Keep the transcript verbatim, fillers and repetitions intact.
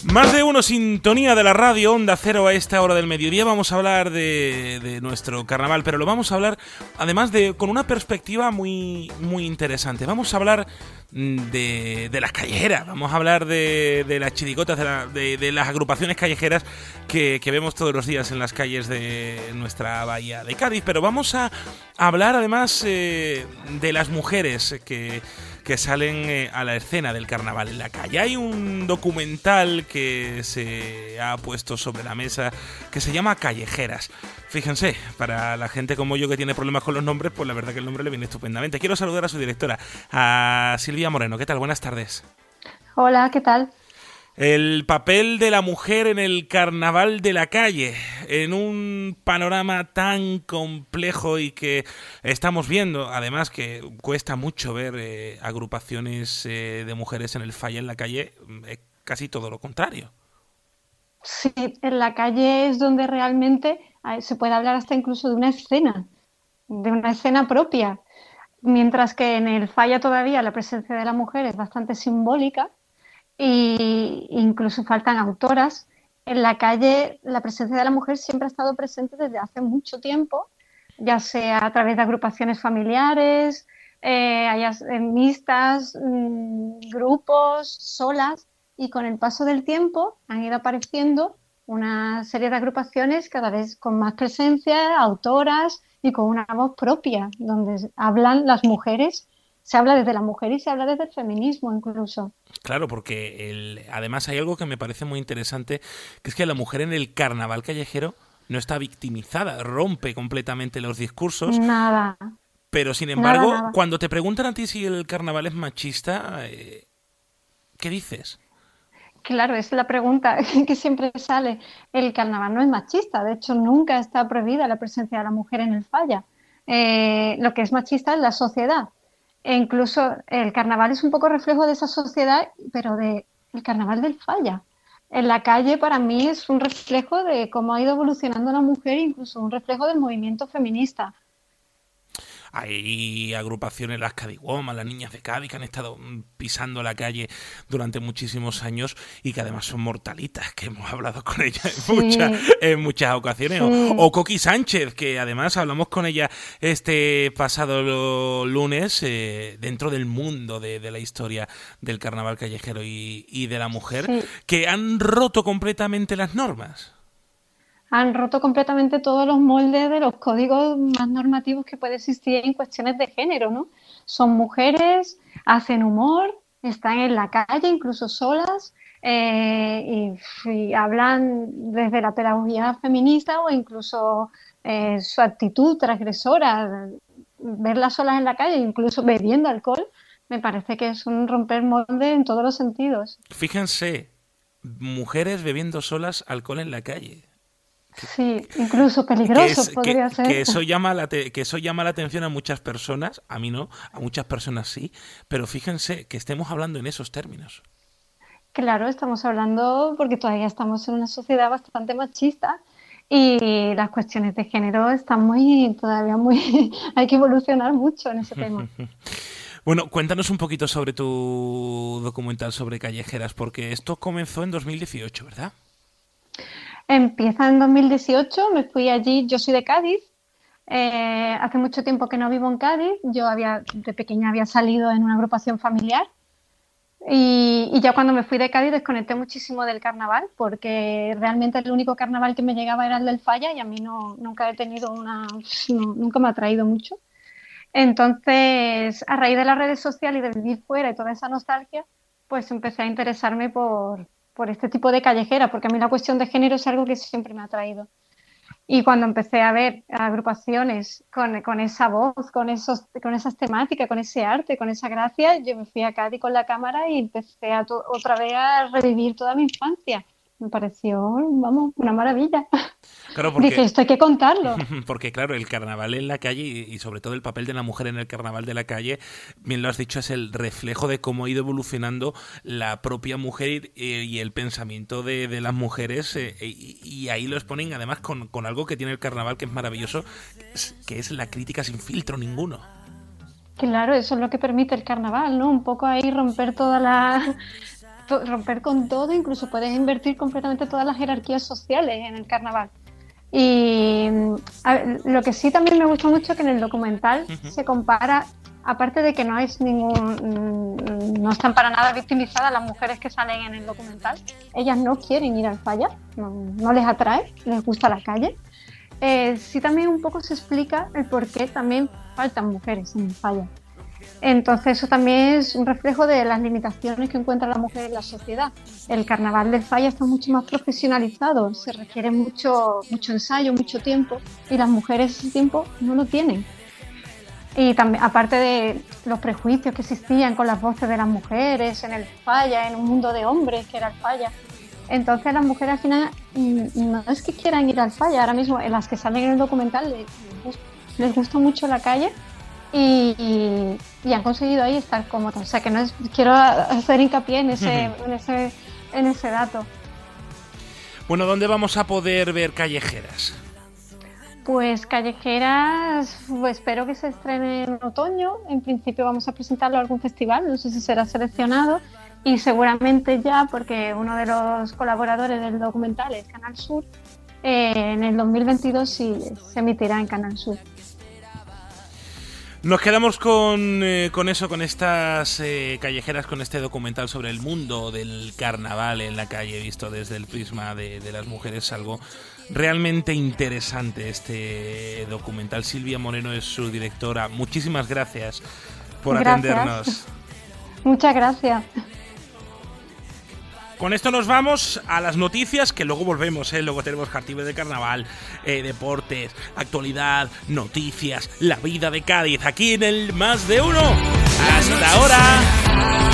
Más de uno, sintonía de la radio Onda Cero a esta hora del mediodía. Vamos a hablar de, de nuestro carnaval, pero lo vamos a hablar además de con una perspectiva muy, muy interesante. Vamos a hablar de, de las callejeras, vamos a hablar de, de las chirigotas, de, la, de, de las agrupaciones callejeras que, que vemos todos los días en las calles de nuestra bahía de Cádiz. Pero vamos a hablar además eh, de las mujeres que... que salen eh, a la escena del carnaval en la calle. Hay un documental que se ha puesto sobre la mesa que se llama Callejeras. Fíjense, para la gente como yo que tiene problemas con los nombres, pues la verdad que el nombre le viene estupendamente. Quiero saludar a su directora, a Silvia Moreno. ¿Qué tal? Buenas tardes. Hola, ¿qué tal? El papel de la mujer en el carnaval de la calle, en un panorama tan complejo y que estamos viendo, además que cuesta mucho ver eh, agrupaciones eh, de mujeres en el falla en la calle, es casi todo lo contrario. Sí, en la calle es donde realmente se puede hablar hasta incluso de una escena, de una escena propia, mientras que en el falla todavía la presencia de la mujer es bastante simbólica. Y incluso faltan autoras. En la calle la presencia de la mujer siempre ha estado presente desde hace mucho tiempo, ya sea a través de agrupaciones familiares, eh, mixtas, mmm, grupos, solas, y con el paso del tiempo han ido apareciendo una serie de agrupaciones cada vez con más presencia, autoras y con una voz propia, donde hablan las mujeres. Se habla desde la mujer y se habla desde el feminismo incluso. Claro, porque el, además hay algo que me parece muy interesante, que es que la mujer en el carnaval callejero no está victimizada, rompe completamente los discursos. Nada. Pero sin embargo, nada, nada. Cuando te preguntan a ti si el carnaval es machista, eh, ¿qué dices? Claro, es la pregunta que siempre sale. El carnaval no es machista, de hecho nunca está prohibida la presencia de la mujer en el falla. Eh, lo que es machista es la sociedad. E incluso el carnaval es un poco reflejo de esa sociedad, pero de el carnaval del falla. En la calle para mí es un reflejo de cómo ha ido evolucionando la mujer, incluso un reflejo del movimiento feminista. Hay agrupaciones, las Cadiwoman, las Niñas de Cádiz, que han estado pisando la calle durante muchísimos años y que además son mortalitas, que hemos hablado con ella en, Sí, muchas, en muchas ocasiones. sí. O, o Coqui Sánchez, que además hablamos con ella este pasado lunes eh, dentro del mundo de, de la historia del carnaval callejero y, y de la mujer, Sí. que han roto completamente las normas. Han roto completamente todos los moldes de los códigos más normativos que puede existir en cuestiones de género, ¿no? Son mujeres, hacen humor, están en la calle, incluso solas, eh, y, y hablan desde la pedagogía feminista o incluso eh, su actitud transgresora. Verlas solas en la calle, incluso bebiendo alcohol, me parece que es un romper molde en todos los sentidos. Fíjense, mujeres bebiendo solas alcohol en la calle. Sí, incluso Que, peligroso es, podría que, ser. que, eso llama la te, que eso llama la atención a muchas personas, a mí no, a muchas personas sí, pero fíjense que estemos hablando en esos términos. Claro, estamos hablando porque todavía estamos en una sociedad bastante machista y las cuestiones de género están muy, todavía muy, hay que evolucionar mucho en ese tema. Bueno, cuéntanos un poquito sobre tu documental sobre callejeras, porque esto comenzó en dos mil dieciocho, ¿verdad? Empieza en dos mil dieciocho, me fui allí, yo soy de Cádiz, eh, hace mucho tiempo que no vivo en Cádiz, yo había, de pequeña había salido en una agrupación familiar y, y ya cuando me fui de Cádiz desconecté muchísimo del carnaval porque realmente el único carnaval que me llegaba era el del falla y a mí no, nunca he tenido una, no, nunca me ha atraído mucho. Entonces, a raíz de las redes sociales y de vivir fuera y toda esa nostalgia, pues empecé a interesarme por, por este tipo de callejera, porque a mí la cuestión de género es algo que siempre me ha atraído. Y cuando empecé a ver agrupaciones con, con esa voz, con, esos, con esas temáticas, con ese arte, con esa gracia, yo me fui a Cádiz con la cámara y empecé a to- otra vez a revivir toda mi infancia. Me pareció, vamos, una maravilla. Claro, Dije, porque esto hay que contarlo. Porque claro, el carnaval en la calle y, y sobre todo el papel de la mujer en el carnaval de la calle, bien lo has dicho, es el reflejo de cómo ha ido evolucionando la propia mujer y, y el pensamiento de, de las mujeres eh, y, y ahí lo exponen además con, con algo que tiene el carnaval que es maravilloso, que es la crítica sin filtro ninguno. Claro, eso es lo que permite el carnaval, ¿no? Un poco ahí romper toda la, to- romper con todo, incluso puedes invertir completamente todas las jerarquías sociales en el carnaval. Y a ver, lo que sí también me gusta mucho es que en el documental uh-huh. se compara, aparte de que no es ningún, no están para nada victimizadas las mujeres que salen en el documental, ellas no quieren ir al falla, no, no les atrae, les gusta la calle. Eh, sí también un poco se explica el por qué también faltan mujeres en el falla. Entonces eso también es un reflejo de las limitaciones que encuentra la mujer en la sociedad. El carnaval del falla está mucho más profesionalizado, se requiere mucho, mucho ensayo, mucho tiempo, y las mujeres ese tiempo no lo tienen. Y también, aparte de los prejuicios que existían con las voces de las mujeres en el falla, en un mundo de hombres que era el falla, entonces las mujeres al final no es que quieran ir al falla, ahora mismo en las que salen en el documental les, les gusta mucho la calle y, y, y han conseguido ahí estar cómodas. O sea que no es, quiero hacer hincapié en ese, uh-huh. en ese, en ese dato. Bueno, ¿dónde vamos a poder ver callejeras? Pues callejeras, pues espero que se estrene en otoño. En principio vamos a presentarlo a algún festival, no sé si será seleccionado. Y seguramente ya, porque uno de los colaboradores del documental es Canal Sur, eh, en el dos mil veintidós sí se emitirá en Canal Sur. Nos quedamos con, eh, con eso, con estas eh, callejeras, con este documental sobre el mundo del carnaval en la calle, visto desde el prisma de, de las mujeres. Algo realmente interesante este documental. Silvia Moreno es su directora. Muchísimas gracias por gracias. atendernos. Muchas gracias. Con esto nos vamos a las noticias, que luego volvemos, ¿eh? Luego tenemos Jartibes de Carnaval, eh, deportes, actualidad, noticias, la vida de Cádiz, aquí en el Más de Uno. ¡Hasta ahora!